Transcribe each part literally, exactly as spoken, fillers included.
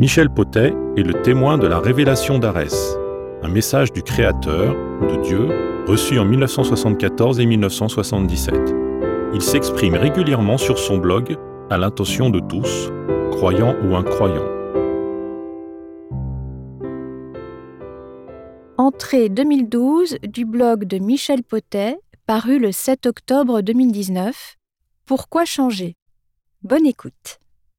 Michel Potet est le témoin de la révélation d'Arès, un message du Créateur, de Dieu, reçu en dix-neuf cent soixante-quatorze et dix-neuf cent soixante-dix-sept. Il s'exprime régulièrement sur son blog à l'intention de tous, croyants ou incroyants. Entrée deux mille douze du blog de Michel Potet, paru le sept octobre deux mille dix-neuf. Pourquoi changer ? Bonne écoute.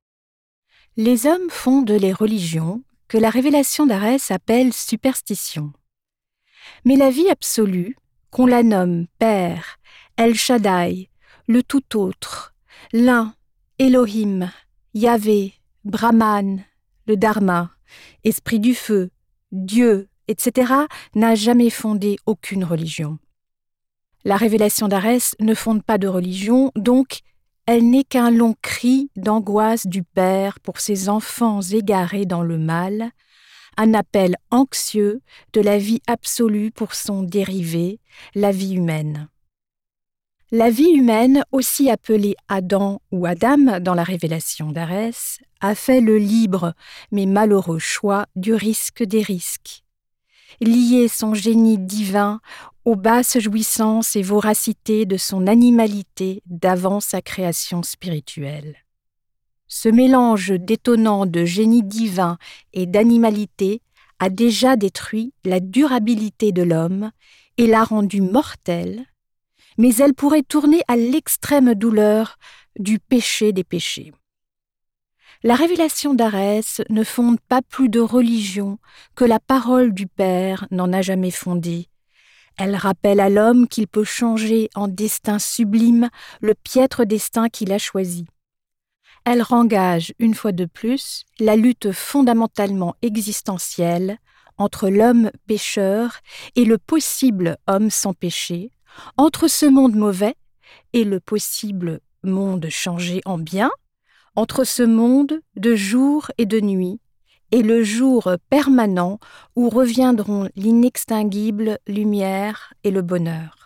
Les hommes fondent les religions que la révélation d'Arès appelle superstition. Mais la vie absolue, qu'on la nomme Père, El Shaddai, le tout autre, l'un, Elohim, Yahvé, Brahman, le Dharma, esprit du feu, Dieu, et cetera, n'a jamais fondé aucune religion. La révélation d'Arès ne fonde pas de religion, donc elle n'est qu'un long cri d'angoisse du Père pour ses enfants égarés dans le mal, un appel anxieux de la vie absolue pour son dérivé, la vie humaine. La vie humaine, aussi appelée Adam ou Adam dans la révélation d'Arès, a fait le libre mais malheureux choix du risque des risques. Lier son génie divin aux basses jouissances et voracités de son animalité d'avant sa création spirituelle. Ce mélange détonnant de génie divin et d'animalité a déjà détruit la durabilité de l'homme et l'a rendu mortel, mais elle pourrait tourner à l'extrême douleur du péché des péchés. La révélation d'Arès ne fonde pas plus de religion que la parole du Père n'en a jamais fondé. Elle rappelle à l'homme qu'il peut changer en destin sublime le piètre destin qu'il a choisi. Elle rengage, une fois de plus, la lutte fondamentalement existentielle entre l'homme pécheur et le possible homme sans péché, entre ce monde mauvais et le possible monde changé en bien, entre ce monde de jour et de nuit, et le jour permanent où reviendront l'inextinguible lumière et le bonheur.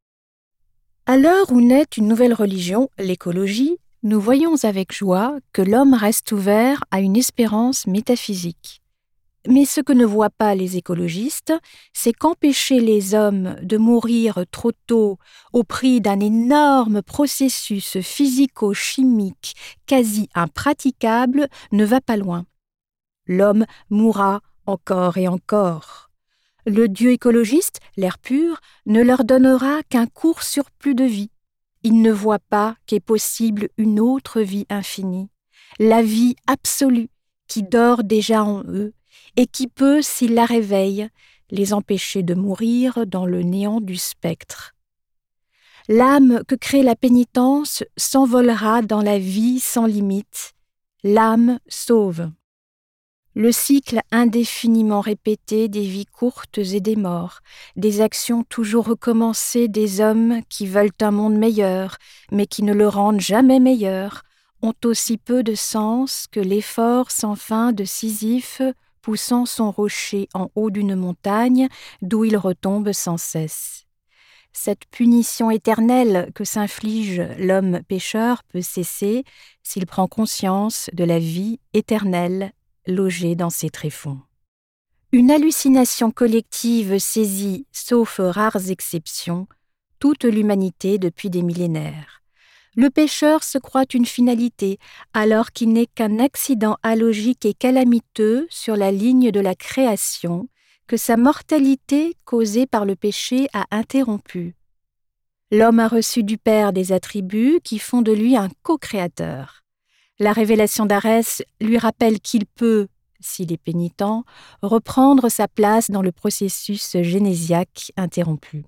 À l'heure où naît une nouvelle religion, l'écologie, nous voyons avec joie que l'homme reste ouvert à une espérance métaphysique. Mais ce que ne voient pas les écologistes, c'est qu'empêcher les hommes de mourir trop tôt au prix d'un énorme processus physico-chimique quasi impraticable ne va pas loin. L'homme mourra encore et encore. Le Dieu écologiste, l'air pur, ne leur donnera qu'un court surplus de vie. Ils ne voient pas qu'est possible une autre vie infinie, la vie absolue qui dort déjà en eux et qui peut, s'ils la réveillent, les empêcher de mourir dans le néant du spectre. L'âme que crée la pénitence s'envolera dans la vie sans limite. L'âme sauve. Le cycle indéfiniment répété des vies courtes et des morts, des actions toujours recommencées des hommes qui veulent un monde meilleur, mais qui ne le rendent jamais meilleur, ont aussi peu de sens que l'effort sans fin de Sisyphe poussant son rocher en haut d'une montagne d'où il retombe sans cesse. Cette punition éternelle que s'inflige l'homme pécheur peut cesser s'il prend conscience de la vie éternelle logée dans ses tréfonds. Une hallucination collective saisit, sauf rares exceptions, toute l'humanité depuis des millénaires. Le pécheur se croit une finalité, alors qu'il n'est qu'un accident alogique et calamiteux sur la ligne de la création que sa mortalité causée par le péché a interrompu. L'homme a reçu du Père des attributs qui font de lui un co-créateur. La révélation d'Arès lui rappelle qu'il peut, s'il est pénitent, reprendre sa place dans le processus génésiaque interrompu.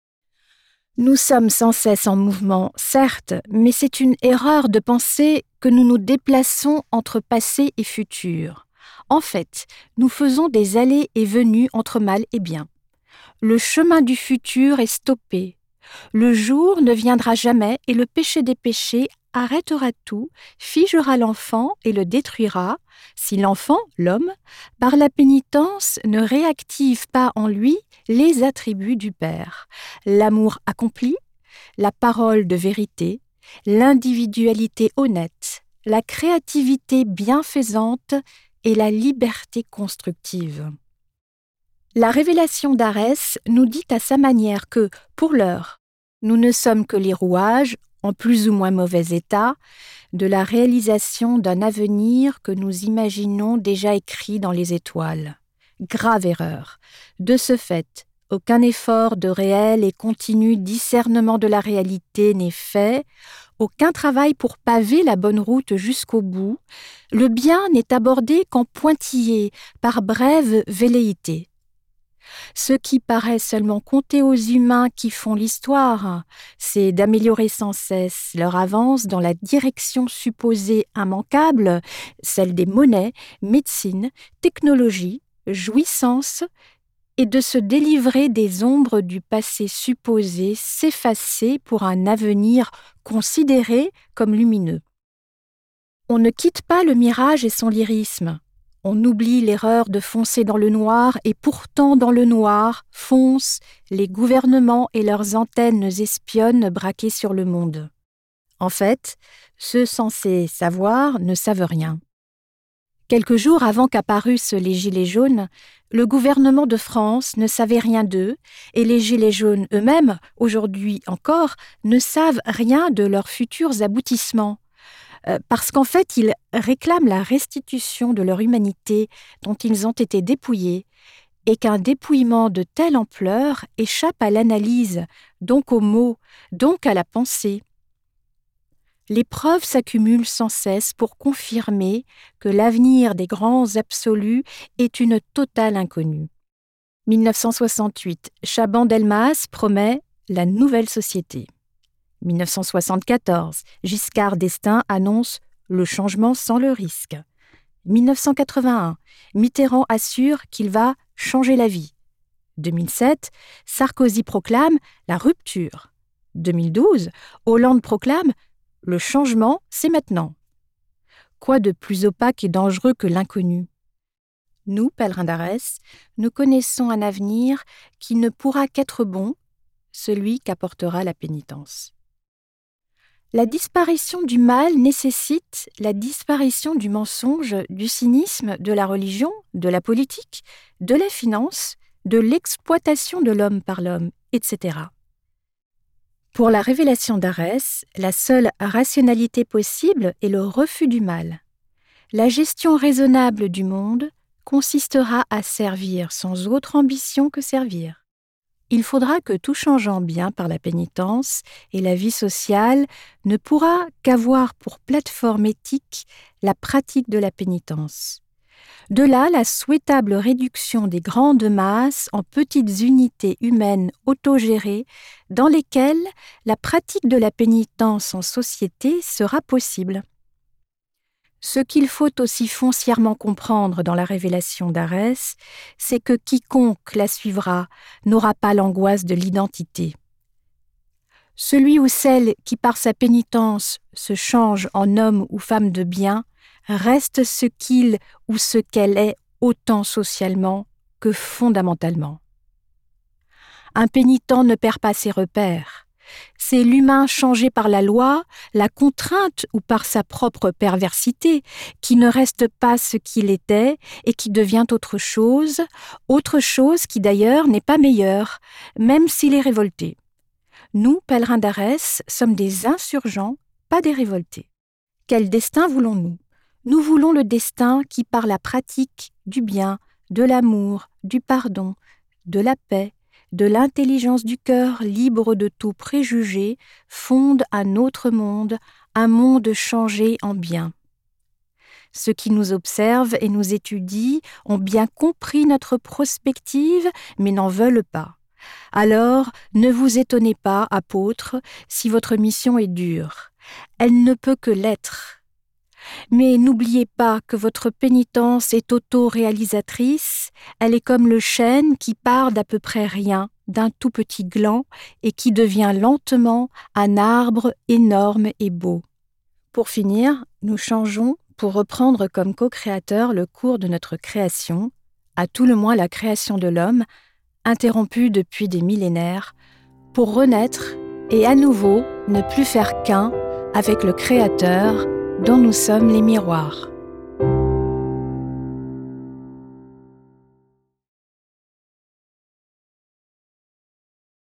Nous sommes sans cesse en mouvement, certes, mais c'est une erreur de penser que nous nous déplaçons entre passé et futur. En fait, nous faisons des allées et venues entre mal et bien. Le chemin du futur est stoppé. Le jour ne viendra jamais et le péché des péchés arrêtera tout, figera l'enfant et le détruira, si l'enfant, l'homme, par la pénitence ne réactive pas en lui les attributs du Père, l'amour accompli, la parole de vérité, l'individualité honnête, la créativité bienfaisante et la liberté constructive. La révélation d'Arès nous dit à sa manière que, pour l'heure, nous ne sommes que les rouages, en plus ou moins mauvais état, de la réalisation d'un avenir que nous imaginons déjà écrit dans les étoiles. Grave erreur. De ce fait, aucun effort de réel et continu discernement de la réalité n'est fait, aucun travail pour paver la bonne route jusqu'au bout, le bien n'est abordé qu'en pointillé, par brèves velléités. Ce qui paraît seulement compter aux humains qui font l'histoire, c'est d'améliorer sans cesse leur avance dans la direction supposée immanquable, celle des monnaies, médecine, technologie, jouissance, et de se délivrer des ombres du passé supposé s'effacer pour un avenir considéré comme lumineux. On ne quitte pas le mirage et son lyrisme. On oublie l'erreur de foncer dans le noir et pourtant dans le noir foncent les gouvernements et leurs antennes espionnes braquées sur le monde. En fait, ceux censés savoir ne savent rien. Quelques jours avant qu'apparussent les Gilets jaunes, le gouvernement de France ne savait rien d'eux et les Gilets jaunes eux-mêmes, aujourd'hui encore, ne savent rien de leurs futurs aboutissements. Euh, parce qu'en fait, ils réclament la restitution de leur humanité dont ils ont été dépouillés et qu'un dépouillement de telle ampleur échappe à l'analyse, donc aux mots, donc à la pensée. Les preuves s'accumulent sans cesse pour confirmer que l'avenir des grands absolus est une totale inconnue. dix-neuf cent soixante-huit, Chaban-Delmas promet la nouvelle société. dix-neuf cent soixante-quatorze, Giscard d'Estaing annonce le changement sans le risque. dix-neuf cent quatre-vingt-un, Mitterrand assure qu'il va changer la vie. deux mille sept, Sarkozy proclame la rupture. deux mille douze, Hollande proclame le changement, c'est maintenant. Quoi de plus opaque et dangereux que l'inconnu? Nous, pèlerins d'Arès, nous connaissons un avenir qui ne pourra qu'être bon, celui qu'apportera la pénitence. La disparition du mal nécessite la disparition du mensonge, du cynisme, de la religion, de la politique, de la finance, de l'exploitation de l'homme par l'homme, et cetera. Pour la révélation d'Arès, la seule rationalité possible est le refus du mal. La gestion raisonnable du monde consistera à servir sans autre ambition que servir. Il faudra que tout change en bien par la pénitence et la vie sociale ne pourra qu'avoir pour plateforme éthique la pratique de la pénitence. De là la souhaitable réduction des grandes masses en petites unités humaines autogérées dans lesquelles la pratique de la pénitence en société sera possible. Ce qu'il faut aussi foncièrement comprendre dans la révélation d'Arès, c'est que quiconque la suivra n'aura pas l'angoisse de l'identité. Celui ou celle qui par sa pénitence se change en homme ou femme de bien reste ce qu'il ou ce qu'elle est autant socialement que fondamentalement. Un pénitent ne perd pas ses repères. C'est l'humain changé par la loi, la contrainte ou par sa propre perversité qui ne reste pas ce qu'il était et qui devient autre chose, autre chose qui d'ailleurs n'est pas meilleure, même s'il est révolté. Nous, pèlerins d'Arès, sommes des insurgents, pas des révoltés. Quel destin voulons-nous ? Nous voulons le destin qui, par la pratique du bien, de l'amour, du pardon, de la paix, de l'intelligence du cœur libre de tout préjugé, fonde un autre monde, un monde changé en bien. Ceux qui nous observent et nous étudient ont bien compris notre prospective, mais n'en veulent pas. Alors, ne vous étonnez pas, apôtres, si votre mission est dure. Elle ne peut que l'être. Mais n'oubliez pas que votre pénitence est auto-réalisatrice, elle est comme le chêne qui part d'à peu près rien, d'un tout petit gland, et qui devient lentement un arbre énorme et beau. Pour finir, nous changeons pour reprendre comme co-créateur le cours de notre création, à tout le moins la création de l'homme, interrompue depuis des millénaires, pour renaître et à nouveau ne plus faire qu'un avec le Créateur, dont nous sommes les miroirs.